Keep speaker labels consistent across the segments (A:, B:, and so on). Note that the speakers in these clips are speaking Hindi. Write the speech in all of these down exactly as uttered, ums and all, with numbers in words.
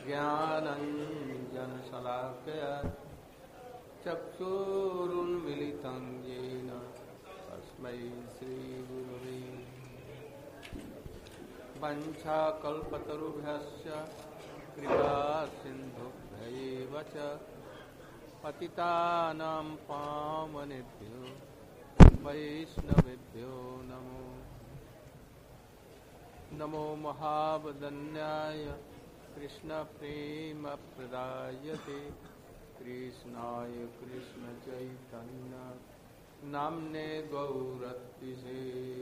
A: ज्ञानञ्जनशलाकया चक्षुरुन्मिलितं येन तस्मै श्रीगुरवे वञ्चाकल्पतरुभ्यश्च कृपासिन्धुभ्यैव च पतितानां पावनेभ्यो वैष्णवेभ्यो नमो नमो महावदन्याय कृष्णप्रेमप्रदायते कृष्णाय कृष्णचैतन्य नाम्ने गौरत्तिसे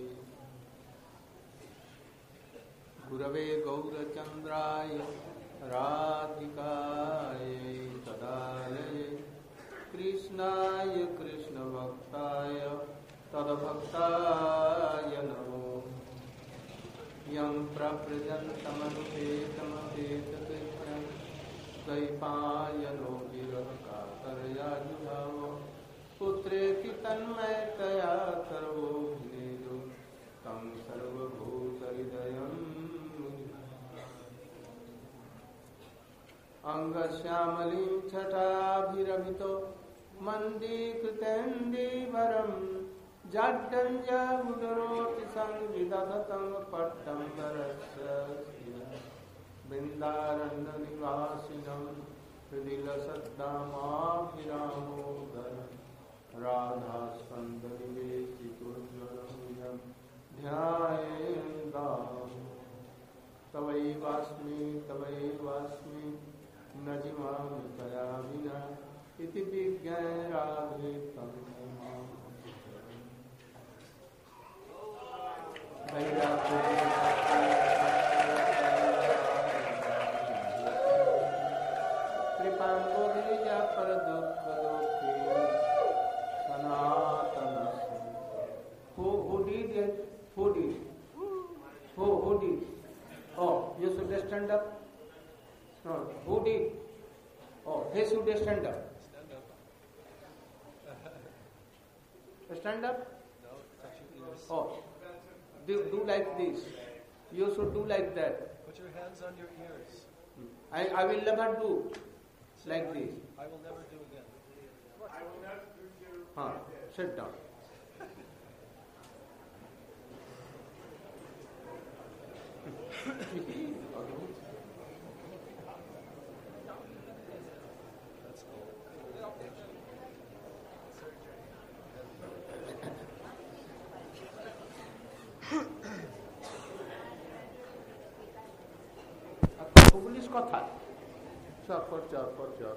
A: गुरवे गौरचन्द्राय राधिकायै तदालये कृष्णाय कृष्णभक्ताय तद्भक्ताय नमो यं प्रव्रजन्तमनुपेतमपेतकृत्यं द्वैपायनो विरहकातरयाजुभाव पुत्रेति तन्मयतया सर्वोऽभिनेदो तं सर्वभूतहृदयम् अंगश्यामलीं छटाभिरभितो मन्दीकृतेन्दीवरम् जाड्डञ्जमुदरोति संविदधतं पट्टम्बरस्य बृन्दारण्यनिवासिनं हृदि लसद्दामाभिरामोदर राधास्कन्दनिवेशितोज्ज्वलं ध्यायेन्दा तवैवास्मि तवैवास्मि न जिमामि तया विना इति विज्ञाय राधे तं कृपाम्बोधीजा परदुःखदोषे सनातनस्य who who did it? Who did? Who who did? Oh, you should stand up. No, who did? Oh, he should stand up.
B: Stand up.
A: Stand up.
B: No, touch your ears.
A: Oh, do do like this. You should do like that.
B: Put your hands on your ears.
A: I I will never do like this.
B: I will never do again.
C: I will never do you.
A: Huh. Sit down.
B: That's cool.
A: Police কথা চর পর চর পর চর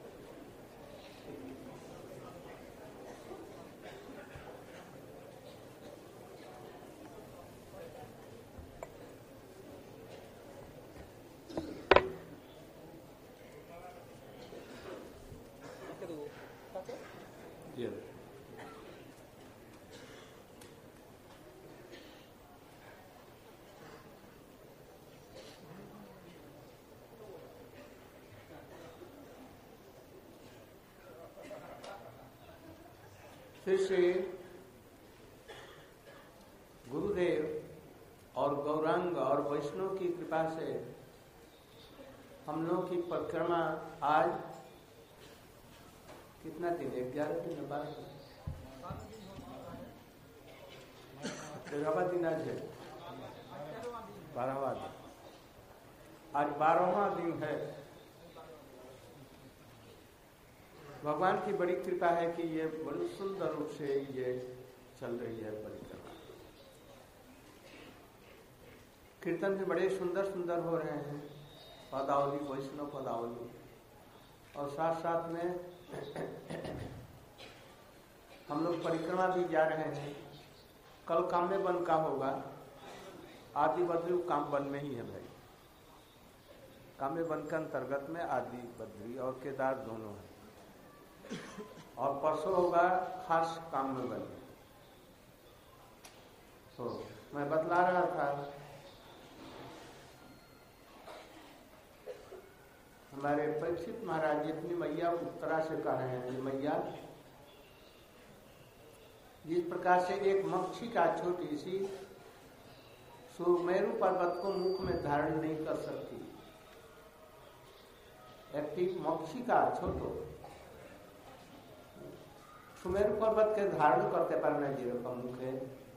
A: फिर से गुरुदेव और गौरांग और वैष्णव की कृपा से हम लोग की परिक्रमा आज कितना दिन ग्यारह दिन बारह तेरहवा दिन आज है बारहवा दिन आज बारहवा दिन है। भगवान की बड़ी कृपा है कि ये बड़ी सुंदर रूप से ये चल रही है परिक्रमा। कीर्तन भी बड़े सुंदर सुंदर हो रहे हैं, पदावली वैष्णव पदावली, और साथ साथ में हम लोग परिक्रमा भी जा रहे हैं। कल काम्य वन का होगा, आदि बद्री काम वन में ही है भाई। काम्य वन के अंतर्गत में आदि बद्री और केदार दोनों है, और परसों होगा खास काम में बन। तो मैं बतला रहा था, हमारे परीक्षित महाराज जितनी मैया उत्तरा से कह रहे हैं, मैया जिस प्रकार से एक मक्खी का छोटी सी सुमेरु पर्वत को मुख में धारण नहीं कर सकती, একটি মক্ষিকা ছোট সুমেরু পর্বতকে ধারণ করতে পারে না যেরকম মুখে,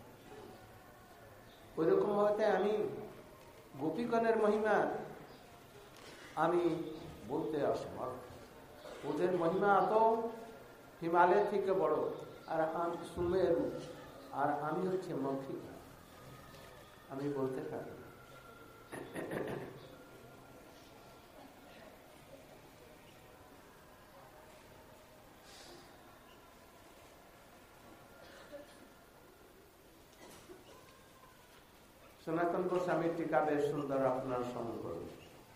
A: ওই রকম হতে আমি গোপীগণের মহিমা আমি বলতে অসমর্থ। ওদের মহিমা এত হিমালয় থেকে বড়, আর আমি সুমেরু, আর আমি হচ্ছে মক্ষিকা, আমি বলতে পারি। সনাতন গোস্বামীর টিকা বেশ সুন্দর, আপনার স্মরণ করুন।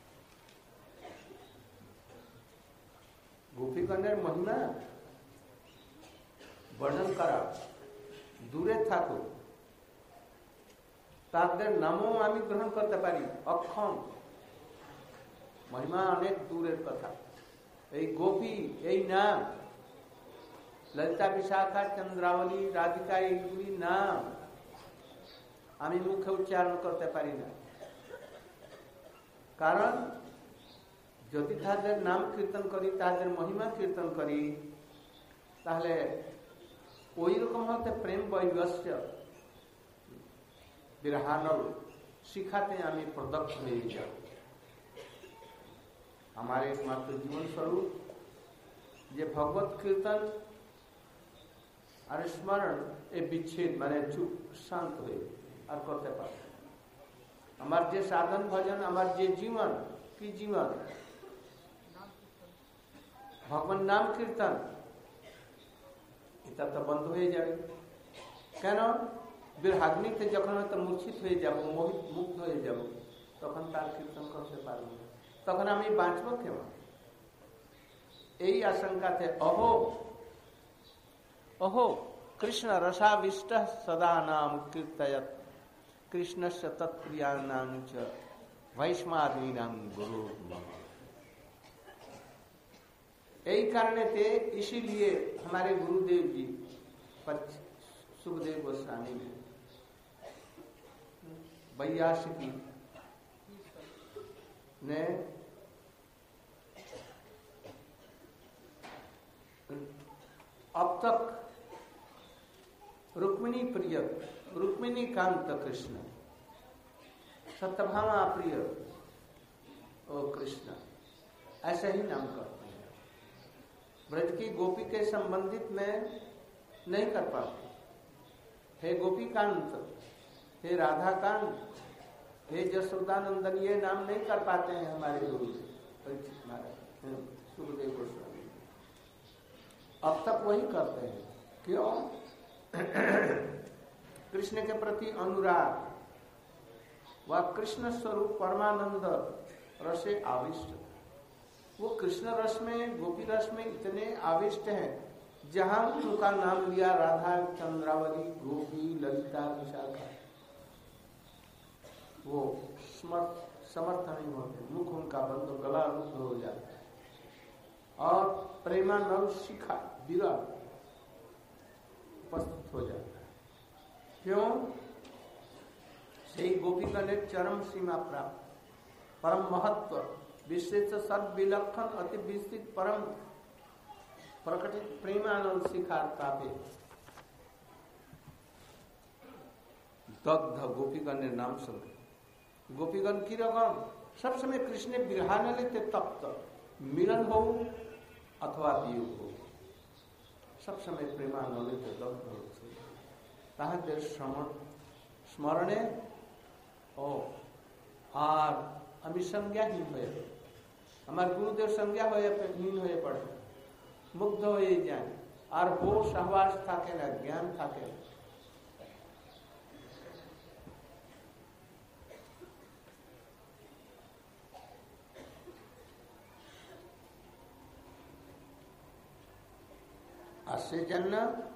A: গোপীগণের মহিমা বর্ণন করা, দূরে থাকুক, তাদের নামও আমি গ্রহণ করতে পারি, অক্ষম। মহিমা অনেক দূরের কথা। এই গোপী, এই নাম ললিতা, বিশাখা, চন্দ্রাবলী, রাধিকা, এইগুলি নাম আমি মুখে উচ্চারণ করতে পারি না। কারণ যদি তাদের নাম কীর্তন করি, তাদের মহিমা কীর্তন করি, তাহলে ওই রকম হতে প্রেম বৈবস্য বিরহানল শিখাতে আমি প্রদক্ষ হয়ে যাব। আমার একমাত্র জীবন স্বরূপ যে ভগবত কীর্তন আর স্মরণ, এই বিচ্ছেদ মানে চুপ শান্ত হয়ে আর করতে পারে। আমার যে সাধন ভজন, আমার যে জীবন, কি জীবন, ভগবান নাম কীর্তন, এটা তো বন্ধ হয়ে যাবে। কেন? বিরহাগ্নিতে যখন হয়তো মূর্ছিত হয়ে যাব, মোহিত মুগ্ধ হয়ে যাব, তখন তার কীর্তন করতে পারব না, তখন আমি বাঁচব কেমন? এই আশঙ্কাতে অহো অহো কৃষ্ণ রসাবিষ্ট সদা নাম কীর্তয়ত कृष्णस्य तत्प्रियाणां च वैष्णवादीनां गुरु। यही कारण थे, इसीलिए हमारे गुरुदेव जी सुखदेव गोस्वामी ने वैयासिकी ने अब तक रुक्मिणी प्रिय, रुक्मिणी कांत कृष्ण, सत्यभामा प्रिय ओ कृष्ण, ऐसे ही नाम करते हैं। ब्रज की गोपी के संबंधित में नहीं कर पाते। हे गोपी कांत, हे राधा कांत, हे जसोदानंदन, ये नाम नहीं कर पाते हैं हमारे गुरु परीक्षित महाराज, सुखदेव गोस्वामी। अब तक वही करते हैं। क्यों? कृष्ण के प्रति अनुराग, वह कृष्ण स्वरूप परमानंद रसे आविष्ट, वो कृष्ण रस में, गोपी रस में इतने आविष्ट हैं, जहां उनका नाम लिया, राधा, चंद्रावली, गोपी, ललिता, विशाखा, वो समर्थ समर्थ नहीं होते, मुख उनका बंद, गला रुद्ध हो जाता है, और प्रेमानव शिखा विरह उपस्थित हो जाता है। क्यों? से गोपीगण ने चरम सीमा प्राप्त, परम महत्व, विशेष सर्व विलक्षण, अति विस्तृत परम प्रकटित प्रेमानंद शिखार्था पे दग्ध गोपीगण ने नाम सुन। गोपीगण की रकम सब समय कृष्ण विरहान लेते, तप्त मिलन हो अथवा वियोग हो, सब समय प्रेमानंद लेते दग्ध हो। তাহাদের স্মরণে ও আর আমি সংজ্ঞাহীন হয়ে, আমার গুরুদেব সংজ্ঞা হয়ে হীন হয়ে পড়ে, মুগ্ধ হয়ে যায়, আর হোশ আহ্বাস থাকে না, জ্ঞান থাকে না। আর সেজন্য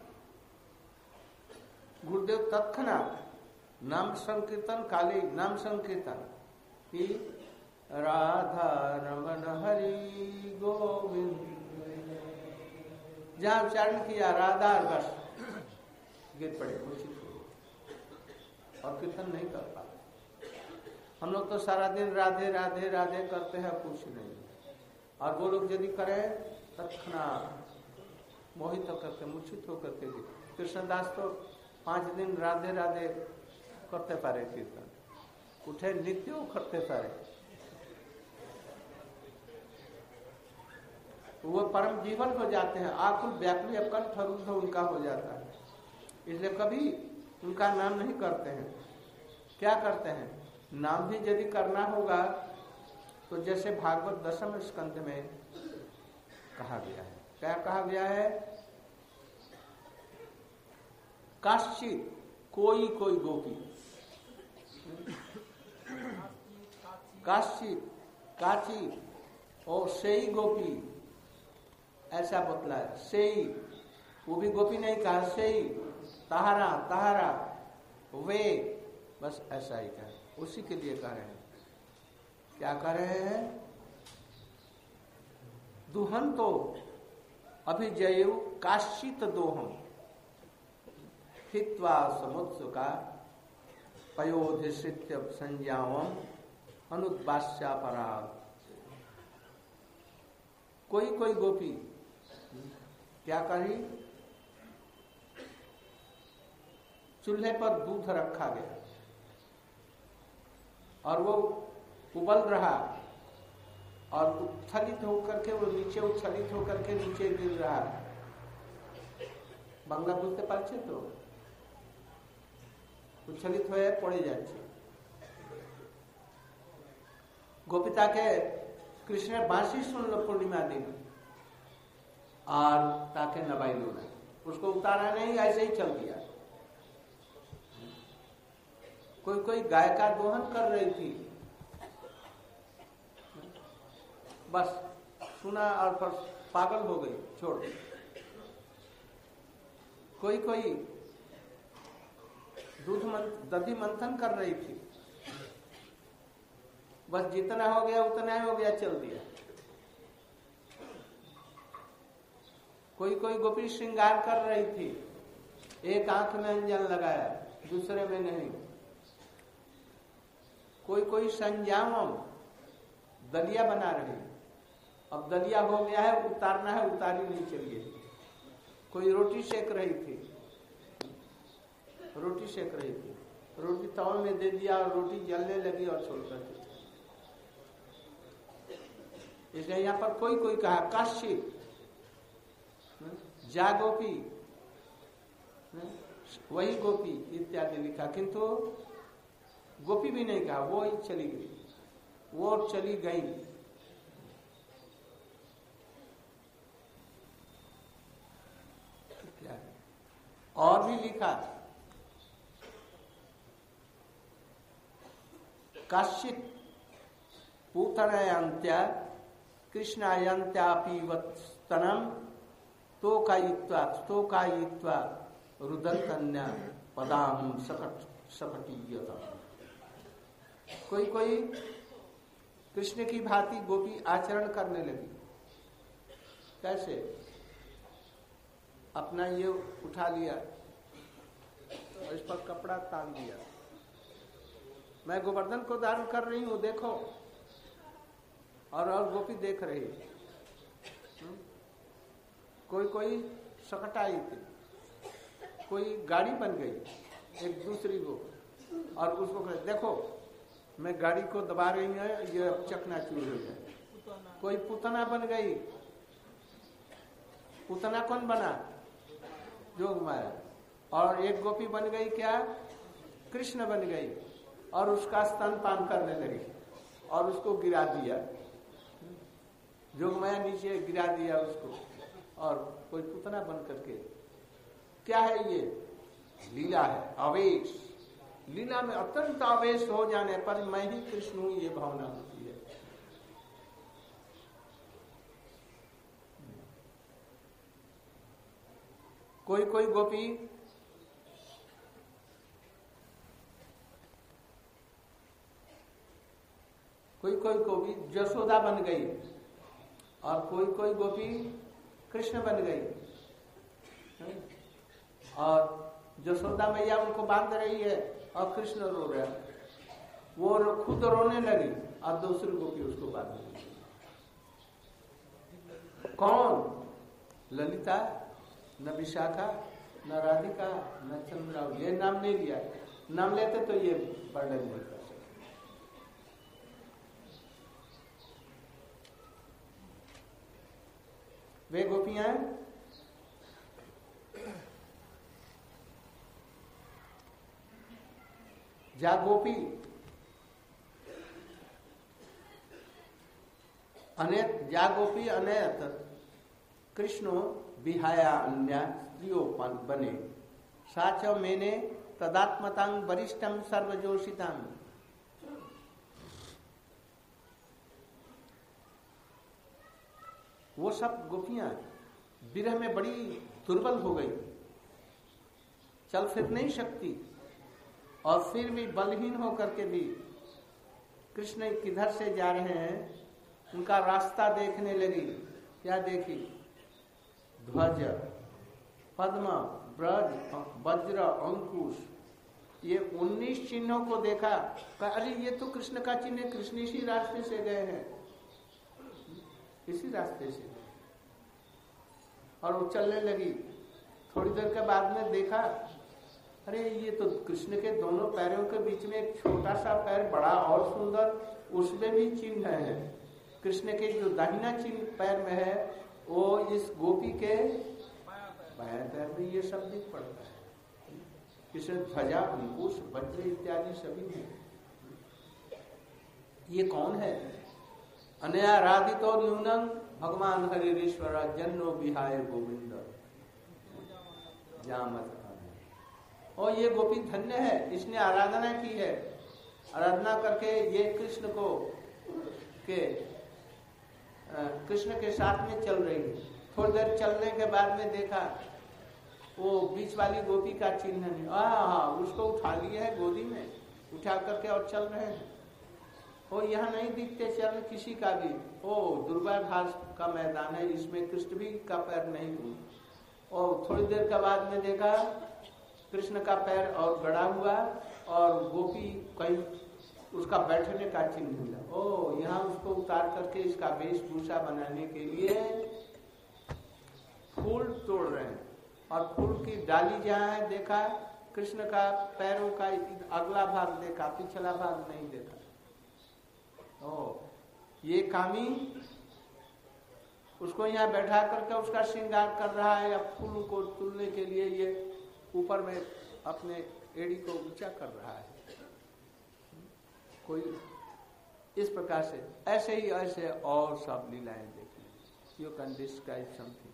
A: गुरुदेव तत्क्षणात नाम संकीर्तन काले, नाम संकीर्तन कि राधा रमन हरि गोविंद, जहां उच्चारण किया राधा बस गिर पड़े, और कीर्तन नहीं कर पाते। हम लोग तो सारा दिन राधे राधे राधे करते हैं, कुछ नहीं। और वो लोग यदि करें तत्क्षणात मोहित होकर के मूर्छित होकर के कृष्णदास तो पांच दिन राधे राधे करते पारे कीर्तन, उठे नित्य करते पारे, वो परम जीवन हो जाते हैं, आकुल व्याकुल कंठ रुद्ध उनका हो जाता है। इसलिए कभी उनका नाम नहीं करते हैं। क्या करते हैं? नाम भी यदि करना होगा तो जैसे भागवत दशम स्कंध में कहा गया है, क्या कहा गया है? काश्चित कोई कोई गोपी, काश्चित काची और सेई गोपी, ऐसा बतलाया। सेई, वो भी गोपी नहीं कहा, सेई, तहारा तहारा वे, बस ऐसा ही कहा, उसी के लिए कह रहे हैं। क्या कह रहे हैं? दुहन तो अभिजयु काश्चित दोहम हित्वा समुत्सुका पयोधिश्रित्य संज्ञावम अनुद्भाष्यापराध। कोई कोई गोपी क्या करी? चूल्हे पर दूध रखा गया और वो उबल रहा और उच्छलित होकर के वो नीचे उच्छलित होकर के नीचे गिर रहा। बांग्ला बुझते पारछे तो उच्छलित হয়ে পড়ে যাচ্ছে। গোপিতাকে কৃষ্ণের বাঁশি শুনলো पूर्णिमा दिन और ताके नवाइलो नहीं, उसको उतारा नहीं, ऐसे ही चल दिया। कोई कोई गाय का दोहन कर रही थी, बस सुना और पर पागल हो गई, छोड़। कोई कोई दूध दधी मंथन कर रही थी, बस जितना हो गया उतना ही हो गया, चल दिया। कोई कोई गोपी श्रृंगार कर रही थी, एक आंख में अंजन लगाया, दूसरे में नहीं। कोई कोई संजामम दलिया बना रही, अब दलिया हो गया है, उतारना है, उतारी नहीं, चलिए। कोई रोटी सेक रही थी, रोटी सेक रही थी, रोटी तवा में दे दिया और रोटी जलने लगी और छोड़ कर दी। इसलिए यहाँ पर कोई कोई कहा काश्चित, जा गोपी, वही गोपी इत्यादि लिखा, किंतु गोपी भी नहीं कहा, वो ही चली गई, वो चली गई। और भी लिखा काश्चित पूतनयंत्या कृष्णायंत्यापि वत्स्तनम तोकायित्वा तोकायित्वा रुदन्तन्या पदाम सकट सकटीयता। कोई कोई कृष्ण की भांति गोपी आचरण करने लगी। कैसे? अपना ये उठा लिया और इस पर कपड़ा तान दिया, मैं गोवर्धन को धारण कर रही हूं, देखो। और और गोपी देख रही। कोई कोई सकटाई थी, कोई गाड़ी बन गई एक दूसरी को, और उसको कहे देखो मैं गाड़ी को दबा रही हूँ, ये चकनाचूर हो जाए। कोई पुतना बन गई। पुतना कौन बना? जोग माया। और एक गोपी बन गई क्या? कृष्ण बन गई और उसका स्तनपान करने लगी और उसको गिरा दिया, जोग माया नीचे गिरा दिया उसको, और कोई पुतना बन करके। क्या है ये? लीला है, आवेश। लीला में अत्यंत आवेश हो जाने पर मैं ही कृष्ण हूं, ये भावना होती है। कोई कोई गोपी कोई कोई गोपी यशोदा बन गई और कोई कोई गोपी कृष्ण बन गई। और यशोदा मैया उनको बांध रही है और कृष्ण रो रहा है, वो खुद रोने लगी और दूसरी गोपी उसको बांध रही। कौन? ललिता, न विशाखा, न राधिका, न चंद्रा। ये नाम नहीं लिया। नाम लेते तो ये वर्णन नहीं कर सकते। वे गोपियां जा गोपी अनेक जा गोपी अनेक कृष्णो विहाया अन्य स्त्रियों बने साच मैंने तदात्मतांग वरिष्ठम सर्वजोषितांग। वो सब गोपियां विरह में बड़ी दुर्बल हो गई, चल फिर नहीं सकती, और फिर भी बलहीन होकर के भी कृष्ण किधर से जा रहे हैं उनका रास्ता देखने लगी। क्या देखी? ध्वज, पद्म, ब्रज, वज्र, अंकुश, ये उन्नीस चिन्हों को देखा। अरे ये तो कृष्ण का चिन्ह है, कृष्ण इसी रास्ते से गए हैं, इसी रास्ते से। और वो चलने लगी। थोड़ी देर के बाद में देखा, अरे ये तो कृष्ण के दोनों पैरों के बीच में एक छोटा सा पैर बड़ा और सुंदर, उसमें भी चिन्ह है। कृष्ण के जो दाहिना चिन्ह पैर में है वो इस गोपी के बाएं पैर में ये सब दिख पड़ता है। कृष्ण ध्वजा, अंकुश, वज्र इत्यादि सभी है। ये कौन है? अनया राधितो न्यूनम भगवान हरिश्वर जन्नो विहाय गोविंद जामत। और ये गोपी धन्य है, इसने आराधना की है। आराधना करके ये कृष्ण को के कृष्ण के साथ में चल रही है। थोड़ी देर चलने के बाद में देखा वो बीच वाली गोपी का चिन्ह नहीं। हाँ, उसको उठा लिए है गोदी में, उठा करके और चल रहे हैं। वो यहाँ नहीं दिखते चरण किसी का भी। ओ दुर्गा घास का मैदान है, इसमें कृष्ण भी का पैर नहीं। और थोड़ी देर के बाद में देखा कृष्ण का पैर और गड़ा हुआ, और गोपी कहीं उसका बैठने का चिन्ह मिला। ओ यहाँ उसको उतार करके इसका वेशभूषा बनाने के लिए फूल तोड़ रहे हैं। और फूल की डाली जहाँ है देखा, कृष्ण का पैरों का अगला भाग देखा, पिछला भाग नहीं देखा। ओ ये कामी उसको यहाँ बैठा करके उसका श्रृंगार कर रहा है, या फूल को तुलने के लिए ये ऊपर में अपने एड़ी को ऊंचा कर रहा है। कोई इस प्रकार से, ऐसे ही ऐसे और सब लीलाएं देखी। You can describe something.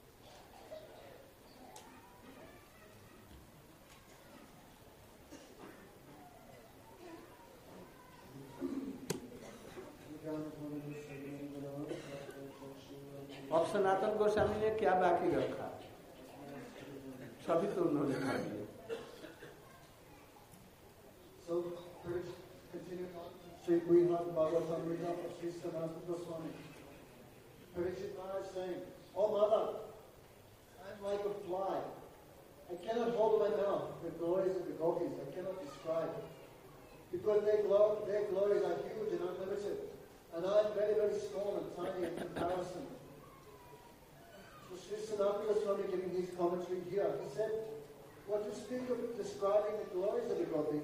A: अब सनातन गोस्वामी ने क्या बाकी रखा? सभी तो उन्होंने खा दिया।
D: So, continue on. Sri Brihad Bhagavatamrita of Sri Sanatana Goswami. Parikshit Maharaj saying, "Oh mother, I'm like a fly. I cannot hold my mouth. The glories of the gopis I cannot describe, because their, glo- their glories are huge and unlimited, and I'm very, very small and tiny in comparison." So Sri Sanatana Goswami giving his commentary here, he said, what you speak of describing the glories of the gopis,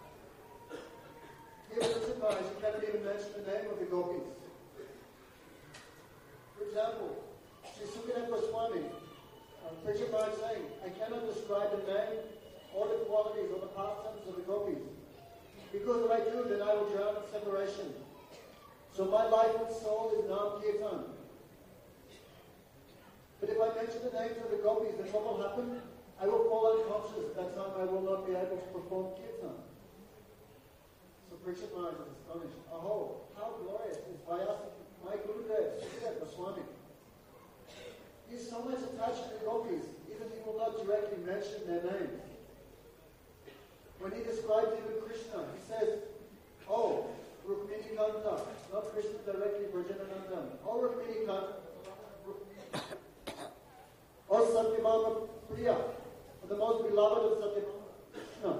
D: here Parikshit Maharaj, you cannot even mention the name of the gopis. For example, Sri Sukadeva Goswami, uh, Parikshit Maharaj saying, I cannot describe the name or the qualities or the pastimes of the gopis, because if I do, then I will drown in separation. So my life and soul is Nam Kirtan. But if I mention the names of the gopis, then what will happen? I will fall unconscious. At that time I will not be able to perform kirtan. So Parikshit Maharaj is astonished. Oh, how glorious is Vyasa, my Gurudev, Sukadeva Goswami. He is so much attached to the gopis, even he will not directly mention their names. When he describes even Krishna, he says, oh, Rukmini Kanta, not Krishna directly, Brajananandan. Oh, Rukmini Kanta. Or Satyabhama Priya, the most beloved of Satyabhama, Krishna.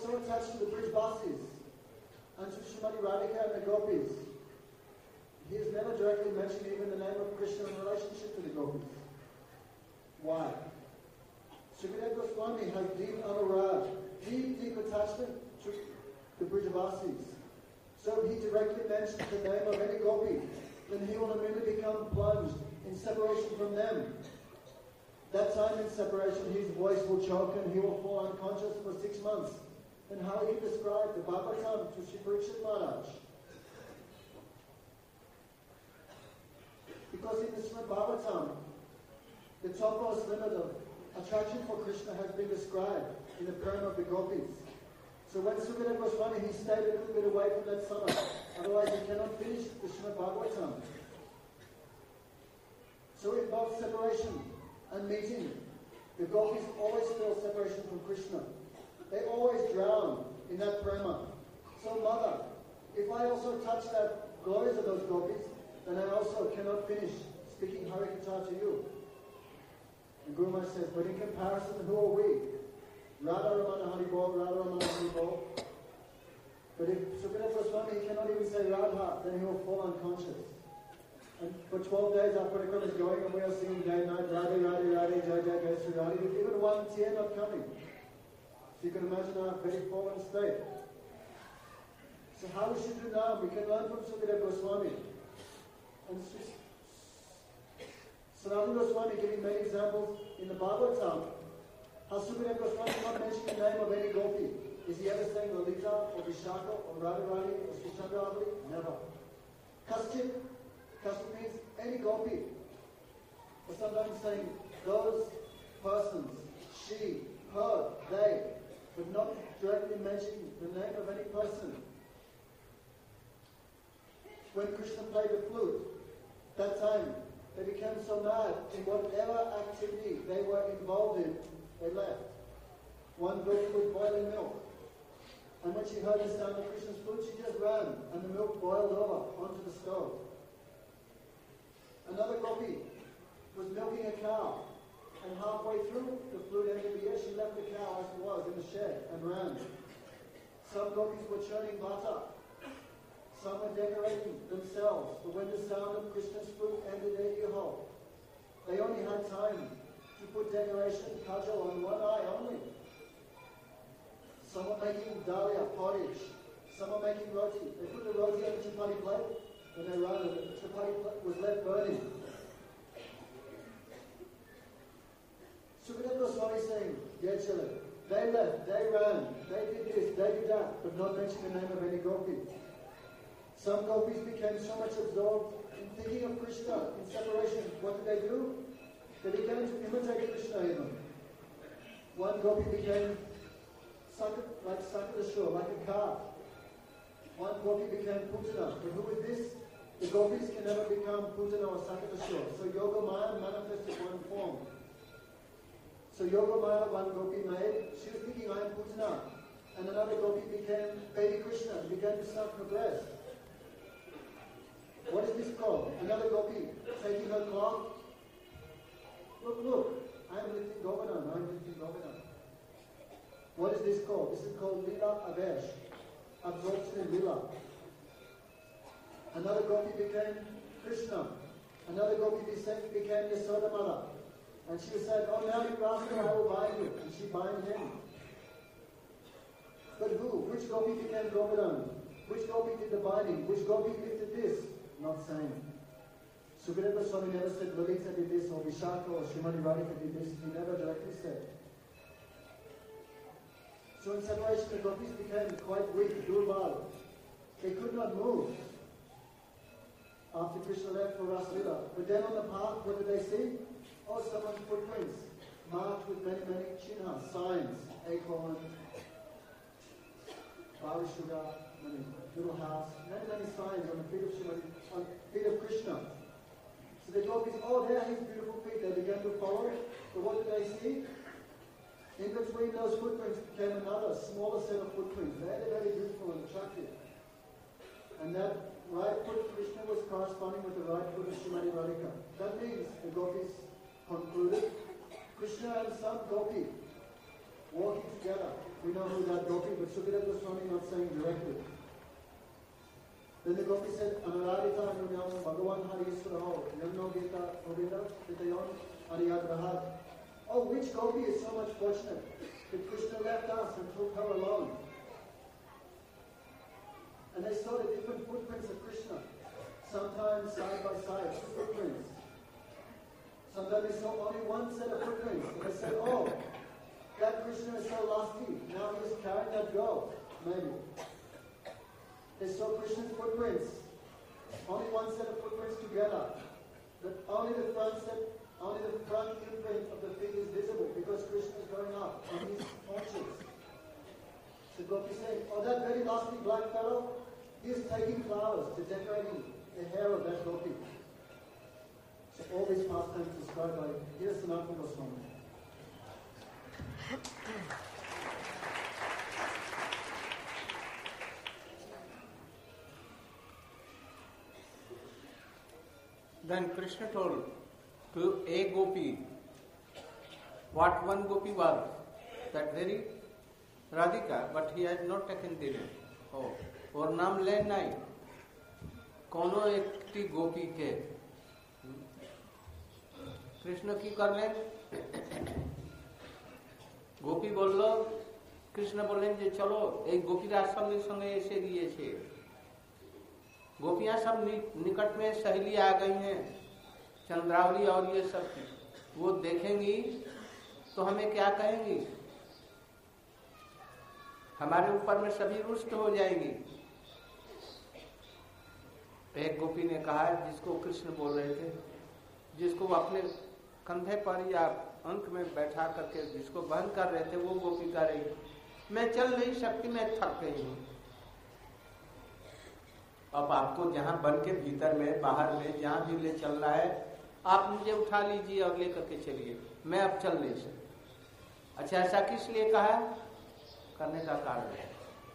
D: so attached to the Brijbasis and to Srimati Radhika and the gopis. He has never directly mentioned even the name of Krishna in relationship to the gopis. Why? Sukadeva Goswami has deep anurag, deep, deep attachment to the Brijbasis. So if he directly mentions the name of any gopi, then he will immediately become plunged in separation from them. That time in separation, his voice will choke and he will fall unconscious for six months. And how he described the Bhagavatam to Shri Parikshit Maharaj. Because in the Srimad Bhagavatam, the topmost limit of attraction for Krishna has been described in the prem of the gopis. So when Sukadeva Goswami, he stayed a little bit away from that summer, otherwise he cannot finish the Srimad Bhagavatam. So it involves separation and meeting. The gopis always feel separation from Krishna. They always drown in that prema. So mother, if I also touch that glories of those gopis, then I also cannot finish speaking Harikatha to you. And Guru Maharaj says, but in comparison, who are we? Radha Ramana Haribol, Radha Ramana Haribol. But if Sukadeva Goswami, he cannot even say Radha, then he will fall unconscious. And for twelve days our parikrama is going and we are singing day and night, Radhe, Radhe, Radhe, Jai Jai Jai Sri Radhe, with even one tear not coming. So you can imagine our very fallen state. So how we should do now? We can learn from Sukadeva Goswami. And Sanatana Goswami giving many examples in the Bhagavatam. How Sukadeva Goswami not mentioning the name of any gopi. Is he ever saying Lalita or Vishaka or Radharani or Sri Chandravali? Never. Kaschit, Kaschit means any gopi. Or sometimes saying those persons, she, her, they, but not directly mentioning the name of any person. When Krishna played the flute, that time they became so mad in whatever activity they were involved in, they left. One gopi with boiling milk. And when she heard the sound of Krishna's flute, she just ran, and the milk boiled over onto the stove. Another gopi was milking a cow, and halfway through the flute ended the air, she left the cow as it was in the shed and ran. Some gopis were churning butter. Some were decorating themselves, but when the sound of Krishna's flute ended their ear hole, they only had time to put decoration, kajal on one eye only. Some were making dalia, porridge. Some were making roti. They put the roti on the chapati plate, and they ran it. The chapati plate was left burning. Sukadeva Goswami is saying, yeah, children, they left, they ran, they did this, they did that, but not mentioning the name of any gopi. Some gopis became so much absorbed in thinking of Krishna in separation. What did they do? They began to imitate Krishna even. One gopi became like Sakadashur, like a calf. One gopi became Putana. But who is this? The gopis can never become Putana or Sakadashur. So Yogamaya manifested one form. So Yogamaya, one gopi made, she was thinking, I am Putana. And another gopi became baby Krishna, began to suck her breast. What is this called? Another gopi taking her cloth. Look, look, I am lifting Govardhan, I am lifting Govardhan. What is this called? This is called Lila Avesh, absorption in Lila. Another gopi became Krishna. Another gopi became Yasoda Mother. And she said, oh, now you ask her, I will bind you. And she bind him. But who? Which gopi became Govardhan? Which gopi did the binding? Which gopi lifted this? Not saying. Sukadeva Goswami never said Lalita did this or Vishaka or Srimati Radhika did this. He never directly said. So in separation the gopis became quite weak, durbal. They could not move after Krishna left for Ras Lila. But then on the path, what did they see? Oh, someone's footprints marked with many, many chinhas, signs, acorn, barley sugar, many little house, many, many signs on the feet of Shrimati, on the feet of Krishna. So they gopis, oh, there are his beautiful feet. They began to follow it. But what did they see? In between those footprints came another smaller set of footprints, very, very beautiful and attractive. And that right foot of Krishna was corresponding with the right foot of Srimati Radhika. That means the gopis concluded, Krishna and some gopi walking together. We know who that gopi, but Sukadeva Goswami not saying directly. Then the gopi said, Anuradhita Anunyam Bhagavan Hari Iswara Yamno Gita Govinda Vitayon Ariyagraha. Oh, which gopi is so much fortunate that Krishna left us and took her alone. And they saw the different footprints of Krishna. Sometimes side by side, two footprints. Sometimes they saw only one set of footprints. And they said, oh, that Krishna is so lusty. Now he's carrying that girl, maybe. They saw Krishna's footprints. Only one set of footprints together. But only the front set, only the front imprint of the feet is visible because Krishna is going up on his haunches. So Gopi said, oh, that very lusty black fellow, he is taking flowers to decorating the hair of that gopi. So all these pastimes described by here's Sanatana Goswami.
A: Then Krishna told to a gopi what one gopi was, that very Radhika, but he had not taken the name. Oh, और नाम ले नहीं कोनो एकटी गोपी के कृष्ण की कर ले गोपी बोलो कृष्ण बोलें जे चलो एक गोपीरा सब संगे ऐसे दिए छे गोपियां सब निकट में सहेली आ गई हैं चंद्रावली और ये सब वो देखेंगी तो हमें क्या कहेंगी हमारे ऊपर में सभी रुष्ट हो जाएंगी। एक गोपी ने कहा जिसको कृष्ण बोल रहे थे जिसको वो अपने कंधे पर या अंक में बैठा करके जिसको बहन कर रहे थे वो गोपी कह रही मैं चल नहीं सकती मैं थक गई हूँ। अब आपको जहाँ बन के भीतर में बाहर में जहाँ भी ले चल रहा है आप मुझे उठा लीजिए और ले करके चलिए मैं अब चल नहीं सकती। अच्छा ऐसा किस लिए कहा करने का कारण है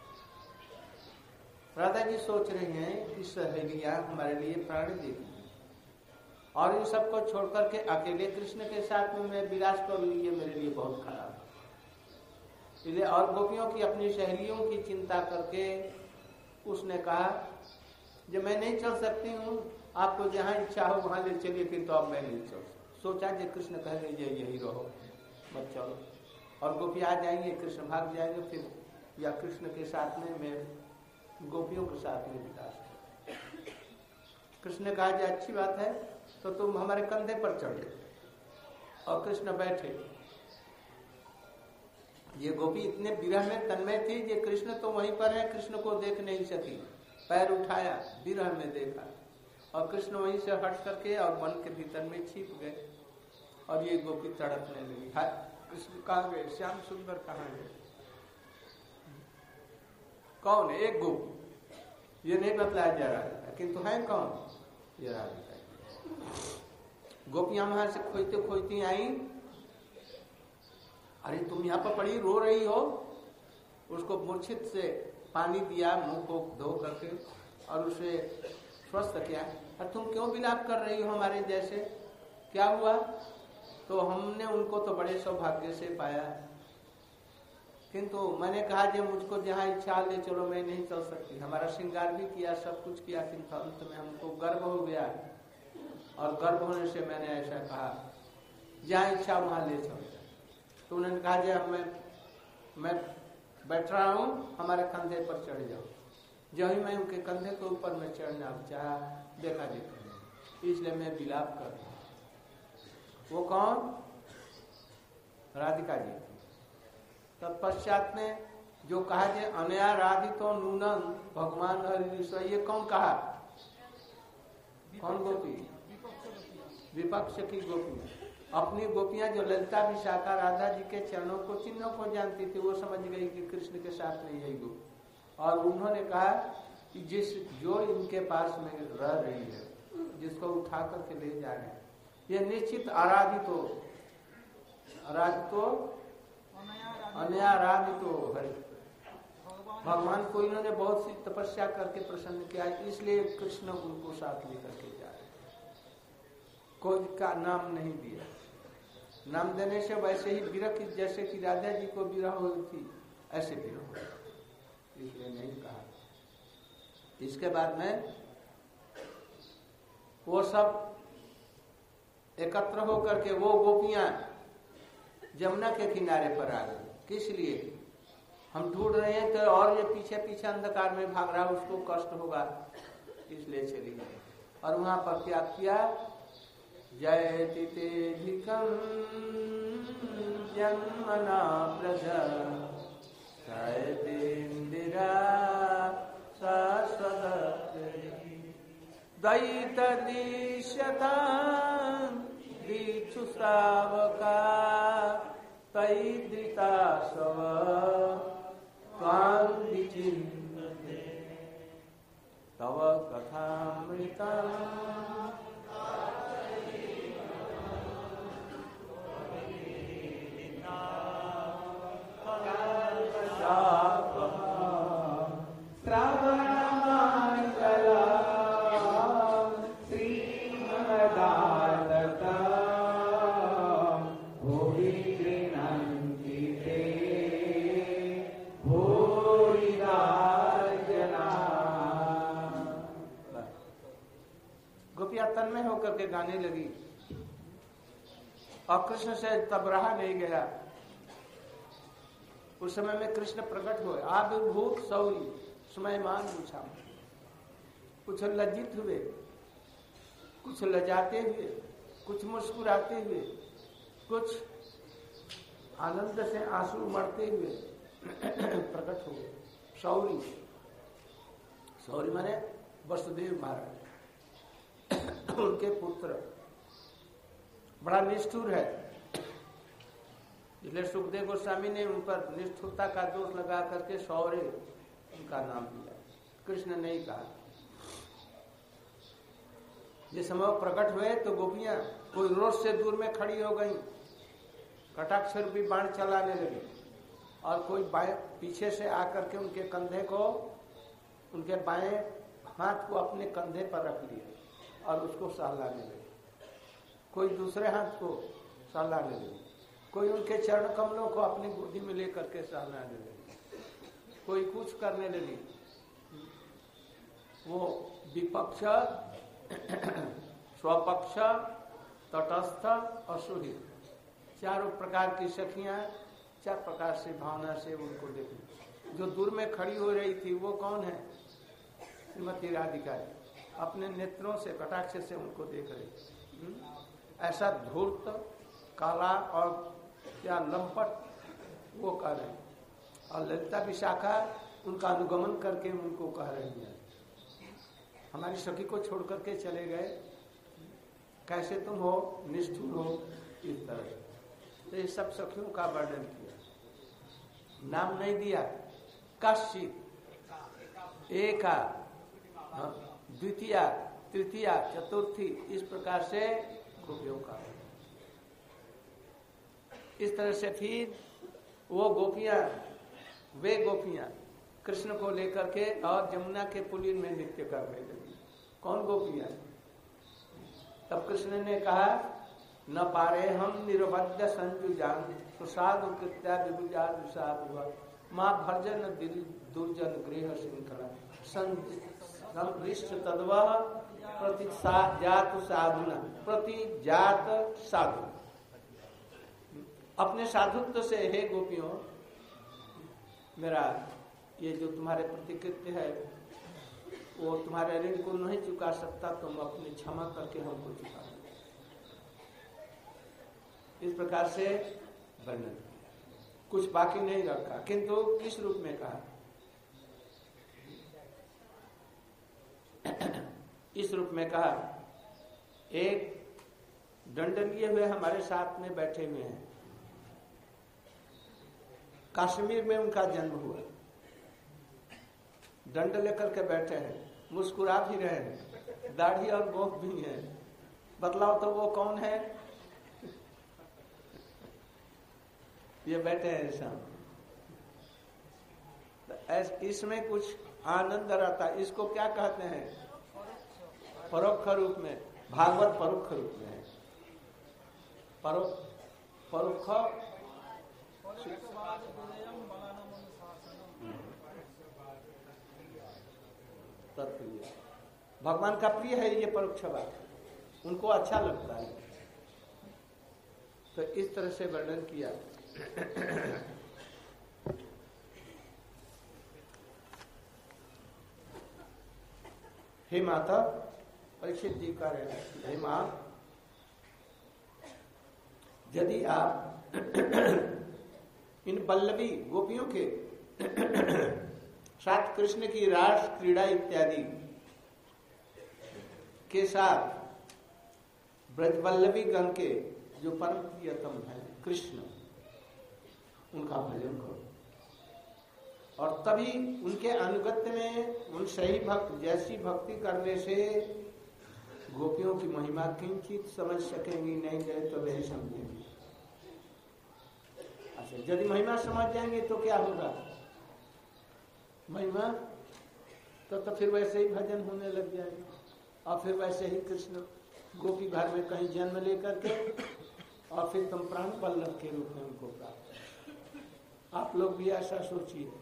A: राधा जी सोच रही हैं कि सहेलियां हमारे लिए प्राण देगी और इन सबको छोड़ करके अकेले कृष्ण के साथ में मैं विराज कर लिए मेरे लिए बहुत खराब है। इसलिए और गोपियों की अपनी सहेलियों की चिंता करके उसने कहा जब मैं नहीं चल सकती हूँ आपको जहाँ इच्छा हो वहां ले चलिए फिर तो अब मैं नहीं चल सकती। सोचा कि कृष्ण कह लीजिए यही रहो मत चलो और गोपी आ जाएंगे कृष्ण भाग जाएंगे फिर या कृष्ण के साथ में मैं गोपियों के साथ में विकास कृष्ण ने कहा कि अच्छी बात है तो तुम हमारे कंधे पर चढ़े और कृष्ण बैठे। ये गोपी इतने विरह में तन्मय थी कि कृष्ण तो वहीं पर है कृष्ण को देख नहीं सकी पैर उठाया विरह में देखा और कृष्ण वहीं से हट करके और वन के भीतर में छिप गए और ये गोपी तड़पने लगी हाय कृष्ण कहाँ गए श्याम सुंदर कहाँ है कौन है एक गोपी ये नहीं बतलाया जा रहा है किंतु है कौन ये राधिका। गोपियां वहां से खोजते खोजती आई अरे तुम यहाँ पर पड़ी रो रही हो उसको मूर्छित से पानी दिया मुंह को धो करके और उसे स्वस्थ किया और तुम क्यों विलाप कर रही हो हमारे जैसे क्या हुआ तो हमने उनको तो बड़े सौभाग्य से पाया किंतु मैंने कहा जब मुझको जहाँ इच्छा ले चलो मैं नहीं चल सकती हमारा श्रृंगार भी किया सब कुछ किया किंतु अंत में हमको गर्व हो गया और गर्व होने से मैंने ऐसा कहा जहाँ इच्छा वहां ले चलो तो उन्होंने कहा जब मैं मैं बैठ रहा हूँ हमारे कंधे पर चढ़ जाओ जो ही मैं उनके कंधे के ऊपर में चढ़ना चाहा देखा देखा इसलिए मैं विलाप कर रहा हूँ। वो कौन राधिका जी तत्पश्चात में जो कहा जे अनया राधितो नूनन भगवान हरिश्वर ये कौन कहा कौन गोपी विपक्ष की गोपी अपनी गोपियां जो ललिता विशाखा राधा जी के चरणों को चिन्हों को जानती थी वो समझ गई कि कृष्ण के साथ में यही गोपी और उन्होंने कहा कि जिस जो इनके पास में रह रही है जिसको उठा करके ले जा रहे हैं ये निश्चित आराधित हो आराधित हो अनाराधित हो हरि भगवान को इन्होंने बहुत सी तपस्या करके प्रसन्न किया इसलिए कृष्ण उनको साथ लेकर के जा रहे कोई का नाम नहीं दिया नाम देने से वैसे ही विरह की, जैसे कि राधा जी को विरह हुई थी ऐसे विरह हो, इसलिए नहीं कहा। इसके बाद में वो सब एकत्र होकर के वो गोपियां जमुना के किनारे पर आ गई। किस लिए? हम ढूंढ रहे हैं तो और ये पीछे पीछे अंधकार में भाग रहा, उसको कष्ट होगा, इसलिए चली गई। और वहां पर क्या किया? जयति तेधिकं जन्मना ब्रज इंदिरा शाश्वत दैत दिश्यता दीक्षु श्रावका तैद्रिता स्व त्वां विचिन्ते तव कथामृतम् तन्मय होकर के गाने लगी और कृष्ण से तब रहा नहीं गया। उस समय में कृष्ण प्रकट हुए। आविर्भूत सौरी समय मान पूछा, कुछ लज्जित हुए, कुछ लजाते हुए, कुछ मुस्कुराते हुए, कुछ आनंद से आंसू मरते हुए प्रकट हुए। सौरी सौरी माने वसुदेव महाराज, उनके पुत्र। बड़ा निष्ठुर है, इसलिए सुखदेव गोस्वामी ने उन पर निष्ठुरता का दोष लगा करके सौर्य उनका नाम दिया। कृष्ण ने ही कहा। जिस समय प्रकट हुए तो गोपियां कोई रोज से दूर में खड़ी हो गई, कटाक्ष रूपी बाण चलाने लगी, और कोई बाएं पीछे से आकर के उनके कंधे को, उनके बाएं हाथ को अपने कंधे पर रख लिया और उसको सहलाने लगे। कोई दूसरे हाथ को सहलाने लगे, कोई उनके चरण कमलों को अपनी गोदी में लेकर के सहलाने लगे, कोई कुछ करने लगी। वो विपक्ष, स्वपक्ष, तटस्थ और सुहित, चारों प्रकार की सखियां चार प्रकार से भावना से उनको देखी। जो दूर में खड़ी हो रही थी वो कौन है? श्रीमती राधिका जी अपने नेत्रों से, कटाक्ष से उनको देख रही। ऐसा धूर्त, काला और क्या लंपट वो कह रहे हैं। और ललिता विशाखा उनका अनुगमन करके उनको कह रही है, हमारी सखी को छोड़ करके चले गए, कैसे तुम हो, निष्ठुर हो, इस तरह। तो ये सब सखियों का वर्णन किया, नाम नहीं दिया। कश्चित, एका, द्वितीया, तृतीया, चतुर्थी, इस प्रकार से गोपियों का। इस तरह से फिर वो गोपियां, वे गोपियां कृष्ण को लेकर के और जमुना के पुलिन में नृत्य करने लगी। कौन गोपियां? तब कृष्ण ने कहा, न पारे हम निरवध्य संजुजान सुसाधु कृत्या विभुजा विषाद माँ भर्जन दुर्जन गृह श्रृंखला संवृष्ट तद्वः प्रति जात साधुना प्रति जात साधु। अपने साधुत्व से हे गोपियों, मेरा ये जो तुम्हारे प्रतिकृत्य है वो तुम्हारे ऋण को नहीं चुका सकता, तुम अपनी क्षमा करके हमको चुका। इस प्रकार से वर्णन किया, कुछ बाकी नहीं रखा। किंतु किस रूप में कहा? इस रूप में कहा, एक दंड लिए हुए हमारे साथ में बैठे हुए हैं, कश्मीर में उनका जन्म हुआ, दंड लेकर के बैठे हैं, मुस्कुरा भी रहे हैं, दाढ़ी और गोफ भी है। बतलाओ तो वो कौन है? ये बैठे हैं सामने। इसमें कुछ आनंद रहता है। इसको क्या कहते हैं? परोक्ष रूप में, भागवत परोक्ष रूप में है। परोक्ष परोक्ष तत्प्रिय, भगवान का प्रिय है ये परोक्ष बात, उनको अच्छा लगता है। तो इस तरह से वर्णन किया। हे माता, परीक्षित जी का रहना, हे मां, यदि आप इन पल्लवी गोपियों के साथ कृष्ण की रास क्रीड़ा इत्यादि के साथ ब्रजवल्लभी गण के जो परम प्रियतम है कृष्ण, उनका भजन करो, और तभी उनके अनुगत्य में उन सही भक्त जैसी भक्ति करने से गोपियों की महिमा किंचित समझ सकेंगी, नहीं जाए तो नहीं समझेंगी। अच्छा, यदि महिमा समझ जाएंगे तो क्या होगा? महिमा तो, तो फिर वैसे ही भजन होने लग जाएगा, और फिर वैसे ही कृष्ण गोपी घर में कहीं जन्म लेकर के, और फिर तुम प्राण वल्लभ के रूप में उनको प्राप्त। आप लोग भी ऐसा सोचिए,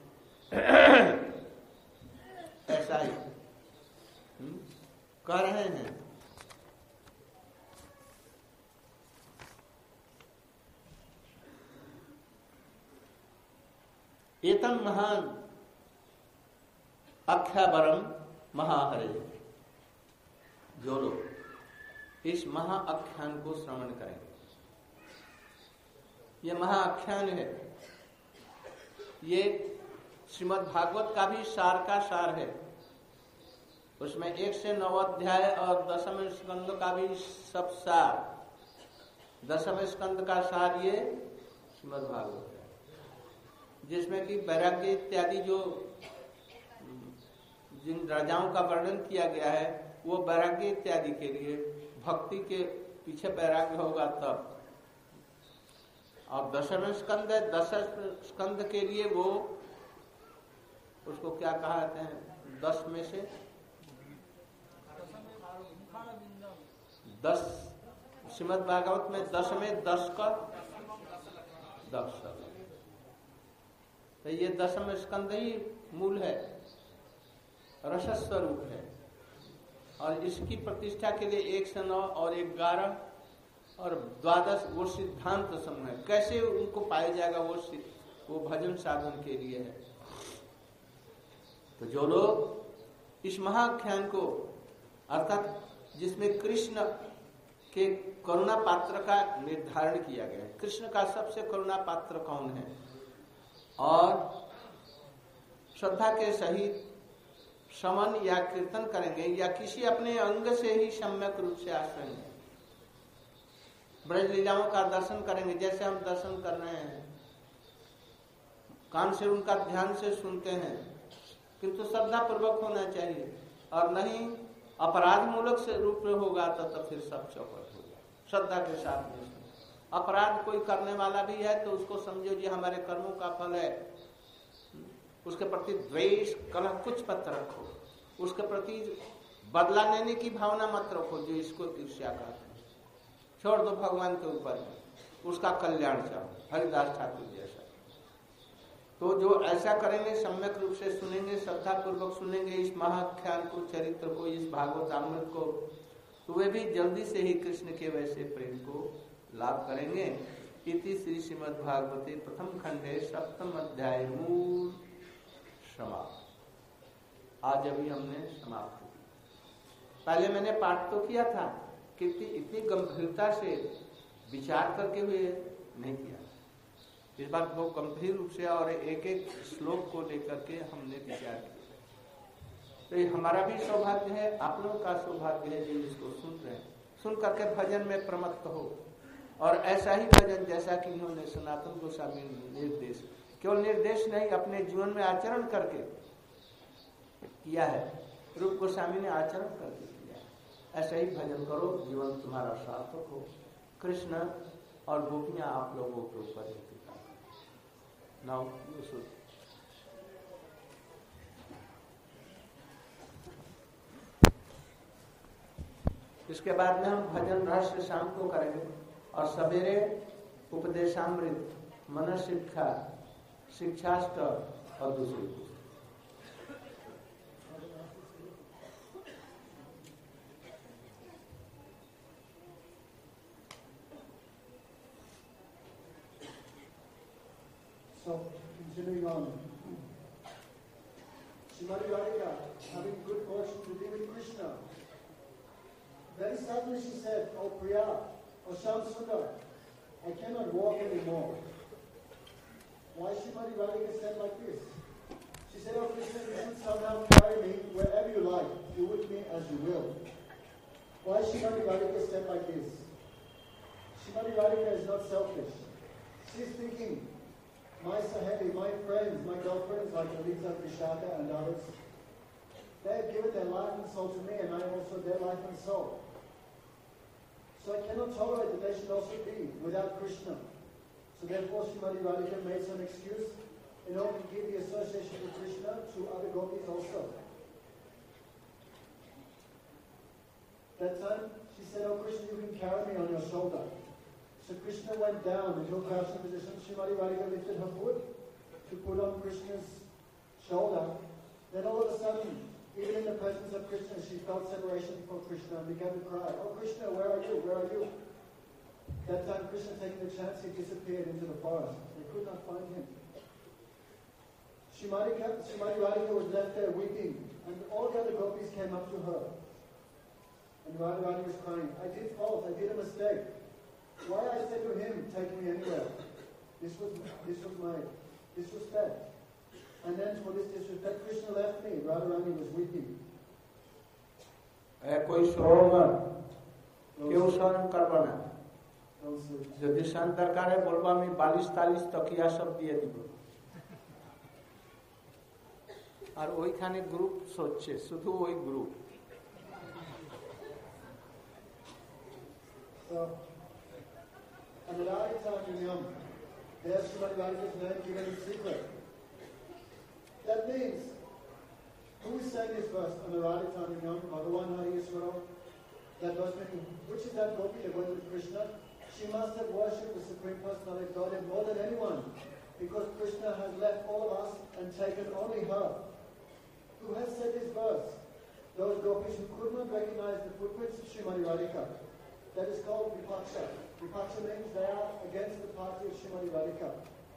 A: ऐसा ही कर रहे हैं। एतम महान अख्याबरम महाहरे, जो लोग इस महाआख्यान को श्रवण करेंगे, यह महाआख्यान है, ये श्रीमद् भागवत का भी सार का सार है। उसमें एक से नौ अध्याय और दसम स्कंद का भी सब सार, दसम स्कंद का सार ये श्रीमद् भागवत है, जिसमें कि वैराग्य इत्यादि जो जिन राजाओं का वर्णन किया गया है, वो वैराग्य इत्यादि के लिए, भक्ति के पीछे वैराग्य होगा तब। और दसम स्कंद है, दसम स्कंद के लिए वो उसको क्या कहते हैं, दस में से दस, श्रीमद् भागवत में दस में दस का दस, तो ये दसम स्कंद ही मूल है, रस स्वरूप है। और इसकी प्रतिष्ठा के लिए एक से नौ और ग्यारह और द्वादश वो सिद्धांत समूह है। कैसे उनको पाया जाएगा, वो वो भजन साधन के लिए है। तो जो लोग इस महाख्यान को, अर्थात जिसमें कृष्ण के करुणा पात्र का निर्धारण किया गया है, कृष्ण का सबसे करुणा पात्र कौन है, और श्रद्धा के सहित श्रवण या कीर्तन करेंगे, या किसी अपने अंग से ही सम्यक रूप से आश्रय ब्रज लीलाओं का दर्शन करेंगे, जैसे हम दर्शन कर रहे हैं, कान से उनका ध्यान से सुनते हैं, किंतु श्रद्धा पूर्वक होना चाहिए, और नहीं अपराध मूलक से रूप में होगा तो, तो फिर सब चौपट होगा। श्रद्धा के साथ में अपराध कोई करने वाला भी है तो उसको समझो जी हमारे कर्मों का फल है, उसके प्रति द्वेष कलह कुछ मत रखो, उसके प्रति बदला लेने की भावना मत रखो, जो इसको ईर्ष्या कहते हैं, छोड़ दो भगवान के ऊपर, उसका कल्याण चाहो, हरिदास ठाकुर जैसा। तो जो ऐसा करेंगे, सम्यक रूप से सुनेंगे, श्रद्धा पूर्वक सुनेंगे इस महाख्यान को, चरित्र को, इस भागवत अमृत को, तो वे भी जल्दी से ही कृष्ण के वैसे प्रेम को लाभ करेंगे। इति श्री श्रीमद् भागवते प्रथम खंडे सप्तम अध्याय मूल समाप्त। आज अभी हमने समाप्त किया। पहले मैंने पाठ तो किया था, कितनी इतनी गंभीरता से विचार करके हुए नहीं किया। इस बार बहुत गंभीर रूप से और एक एक श्लोक को लेकर के हमने विचार किया। तो ये हमारा भी सौभाग्य है, आप लोगों का सौभाग्य है जो इसको सुन रहे हैं, सुन करके भजन में प्रमत्त हो, और ऐसा ही भजन जैसा कि इन्होंने सनातन गोस्वामी निर्देश, केवल निर्देश नहीं, अपने जीवन में आचरण करके किया है, रूप गोस्वामी ने आचरण करके किया है। ऐसा ही भजन करो, जीवन तुम्हारा सार्थक हो। कृष्ण और गोपियां आप लोगों के ऊपर नाउ इसके बाद में हम भजन रहस्य शाम को करेंगे, और सवेरे उपदेशामृत, मन शिक्षा, शिक्षाष्ट और दूसरी पुस्तक।
D: So, continuing on. Srimati Radhika, having good fortune to be with Krishna. Very suddenly she said, "Oh Priya, oh Shyam Sundar, I cannot walk anymore." Why Srimati Radhika said like this? She said, "Oh Krishna, you should somehow carry me wherever you like. Do with me as you will." Why Srimati Radhika said like this? Srimati Radhika is not selfish. She's thinking, my Sahebi, my friends, my girlfriends like Alita, Vishaka and others, they have given their life and soul to me, and I also their life and soul. So I cannot tolerate that they should also be without Krishna. So therefore Srimati Radhika made some excuse in order to give the association with Krishna to other gopis also. That time she said, "Oh Krishna, you can carry me on your shoulder." So Krishna went down into a crouching position. Srimati Radhika lifted her foot to put on Krishna's shoulder. Then all of a sudden, even in the presence of Krishna, she felt separation from Krishna and began to cry, "Oh Krishna, where are you? Where are you?" That time Krishna, taking the chance, he disappeared into the forest. They could not find him. Srimati Radhika was left there weeping, and all the other gopis came up to her. And Radha Rani was crying, "I did fault, I did a mistake. Why I said to him, take me anywhere? This was this was my disrespect." And then for this disrespect, Krishna left me. Radharani was weeping.
A: कोई सरोवर কেউ স্মরণ করবে না, যদি শান্ত দরকারে বলবো আমি বালিশ তালিশ তকিয়া সব দিয়ে দিব। আর ওইখানে গ্রুপ সচ্ছে, শুধু ওই group.
D: And Radhika, there's Srimati Radhika's name given in secret. That means, who is saying this verse? Radhika Nyam, Bhagavan Hari Iswaram. That verse meaning, which is that gopi that went with Krishna? She must have worshipped the Supreme Personality of Godhead more than anyone, because Krishna has left all of us and taken only her. Who has said this verse? Those gopis who could not recognize the footprints of Srimati Radhika. That is called Vipaksha. Vipaksha means they are against the party of Srimati Radhika.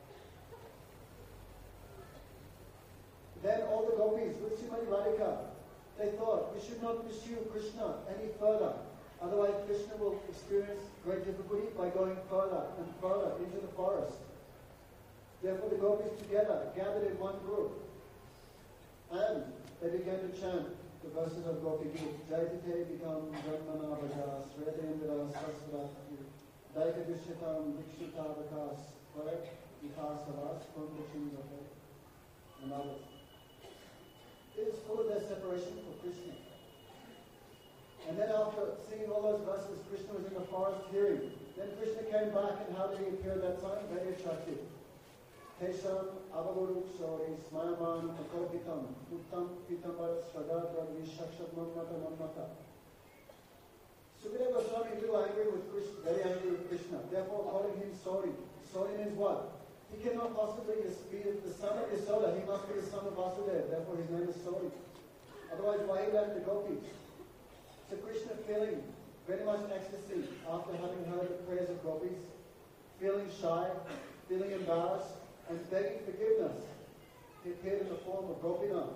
D: Then all the gopis with Srimati Radhika, they thought we should not pursue Krishna any further. Otherwise Krishna will experience great difficulty by going further and further into the forest. Therefore the gopis together gathered in one group and they began to chant the verses of Gopi Gita. Jayatite Vikam Janmana Bhajas, Sredendra Sasrati, Daika Dishyatam Dikshita Vakas, correct? Vikasavas, Kundachindaka, and others. It is full of their separation for Krishna. And then after singing all those verses, Krishna was in the forest hearing. Then Krishna came back, and how did he appear that time? Very attractive. Kesam Avaguru Sori Smayaman Akopitam Uttam Pitamat Sradadra Vishakshat Mamata Mamata. Sukadeva Goswami is a little angry with Krishna, very angry with Krishna. Therefore calling him Sori. Sori means what? He cannot possibly be the son of Yasoda. He must be the son of Vasudeva. Therefore his name is Sori. Otherwise why he left the gopis? So Krishna feeling very much ecstasy after having heard the prayers of gopis, feeling shy, feeling embarrassed, and begging forgiveness. He appeared in the form of Gopinath.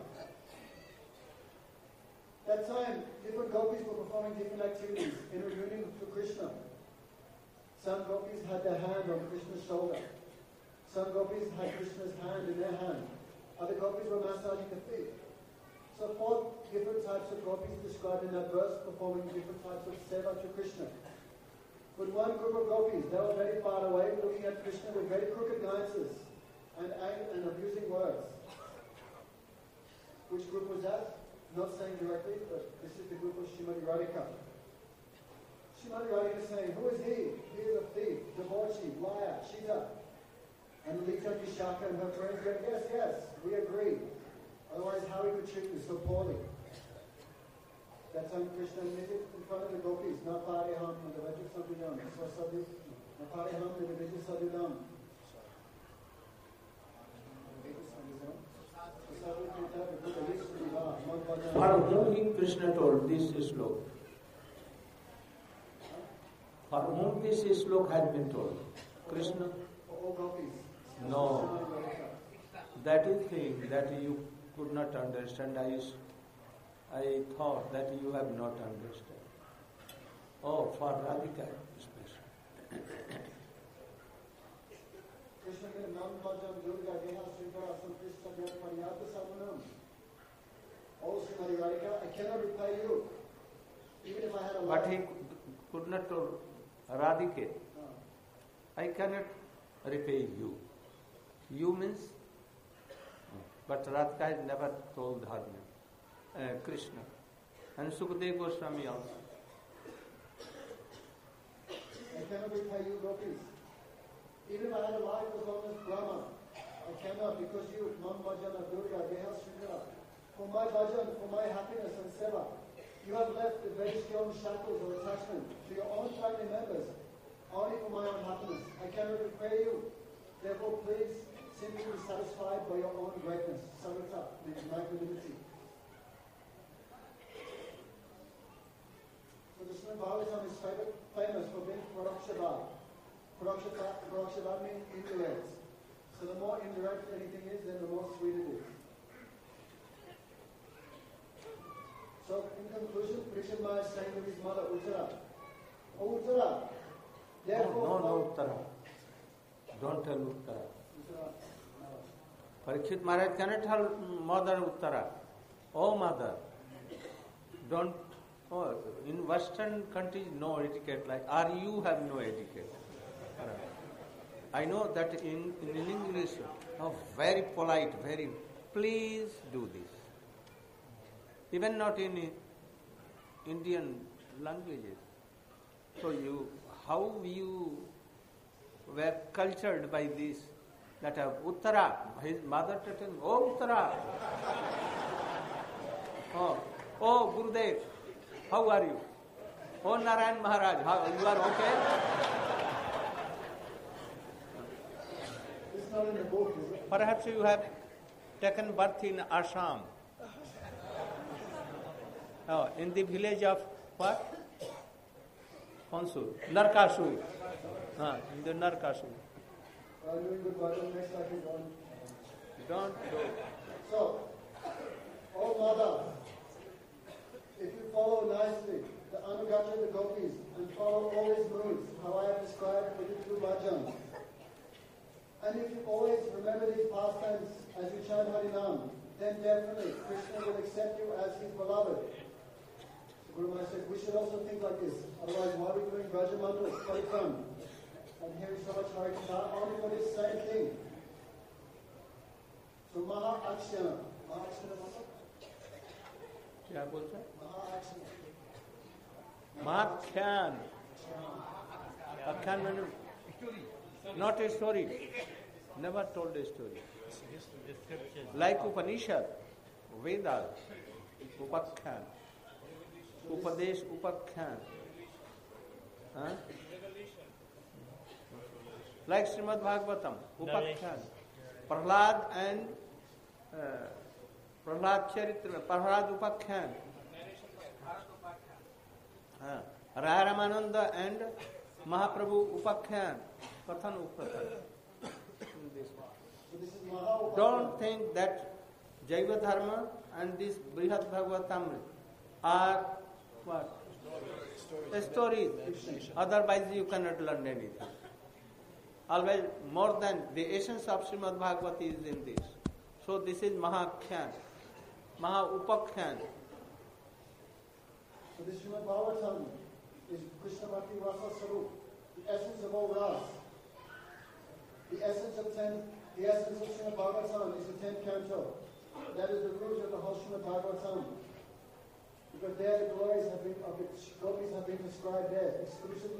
D: That time, different gopis were performing different activities in reunion to Krishna. Some gopis had their hand on Krishna's shoulder. Some gopis had Krishna's hand in their hand. Other gopis were massaging the feet. So four different types of gopis described in that verse performing different types of seva to Krishna. But one group of gopis, they were very far away, looking at Krishna with very crooked glances and angry and abusing words. Which group was that? Not saying directly, but this is the group of Srimati Radhika. Srimati Radhika is saying, who is he? He is a thief, debauchee, liar, cheater. And Lita Vishaka and her friends go, yes, yes, we agree. Otherwise, how he could treat you so poorly? That time Krishna admitted in front of the gopis, not Pariham, and the Vajra Sampiyam, Swasadi, Napariham Niviti Sadidam.
A: For whom Krishna told this slok? For whom this slok has been told? Krishna? No. That is thing that you could not understand. I, I thought that you have not understood. Oh, for Radhika especially.
D: Krishna ke nam bhajan durga deha srikara sankrishna jat paryata samanam. Oh, Srimati Radhika, I cannot repay you. Even if I had a
A: But
D: life.
A: he could not tell Radhika, I cannot repay you. You means? But Radhika has never told her name. Uh, Krishna. And Sukadeva Goswami also.
D: I cannot repay you, gopis. Even if I had a life as long as Brahma, I cannot because you, Mam Bhajana Durga, Deha Srikara. For my bhajan, for my happiness and seva, you have left the very strong shackles of attachment to your own family members, only for my own happiness. I cannot repay you. Therefore, please simply be satisfied by your own greatness. Sarita, means magnanimity. So the Srimad Bhagavatam is famous for being Parakshavad. Parakshavad means indirect. So the more indirect anything is, then the more sweet it is. So in conclusion, Parikshit Maharaj is saying to his mother, Uttara, oh Uttara, therefore...
A: No, no, no, Uttara. Don't tell Uttara.
D: Uttara, no.
A: Parikshit Maharaj cannot tell mother Uttara. Oh mother, don't... Oh, in Western countries, no etiquette like... Or you have no etiquette. I know that in, in English, oh, very polite, very... Please do this. Even not in Indian languages. So you, how you were cultured by this, that uh, Uttara, his mother told him, oh Uttara, oh, oh Gurudev, how are you? Oh Narayan Maharaj, how, you are okay?
D: It's not in the book, is it?
A: Perhaps you have taken birth in Assam. Oh, in the village of what? Konsur. Narkasur. Ah, in the Narkasur.
D: I'm doing good bhajan, next I can go on.
A: Don't do.
D: So, oh mother, if you follow nicely the Anugacha, the gopis, and follow all his moods, how I have described with the two bhajans, and if you always remember these pastimes as you chant Harinam, then definitely Krishna will accept you as his beloved. Guru Maharaj said, we should also think like this. Otherwise, why are we doing Brajamandal, Parikram, and hearing so much Harikatha only for this same thing? So Maha Akshana. Maha Akshana Maha?
A: क्या बोलते हैं?
D: Maha Akshana.
A: Mahakhyan. Akhyan means not a story. Never told a story. Like Upanishad, Vedas, Upakhyan. Upadesh, Upakhyan. Huh? Like Srimad Bhagavatam, Upakhyan. Prahlad and uh, Prahlad Charitra, Prahlad Upakhyan. Uh, Raya Ramananda and Mahaprabhu Upakhyan. Kathan Upathan.
D: So this is Maha Upakhyan.
A: Don't think that Jaiva Dharma and this Brihat Bhagavatamrita are what? A story. Otherwise you cannot learn anything. Always more than the essence of Srimad Bhagavati is in this. So this is Mahakhyan, Maha Upakhyan.
D: So this Srimad Bhagavatam is Krishna Bhakti Rasa Sarup, the essence of all ras. The essence of ten, the essence of Srimad Bhagavatam is the tenth canto. That is the root of the whole Srimad Bhagavatam. Because there the glories have been, of the gopis have been described there exclusively.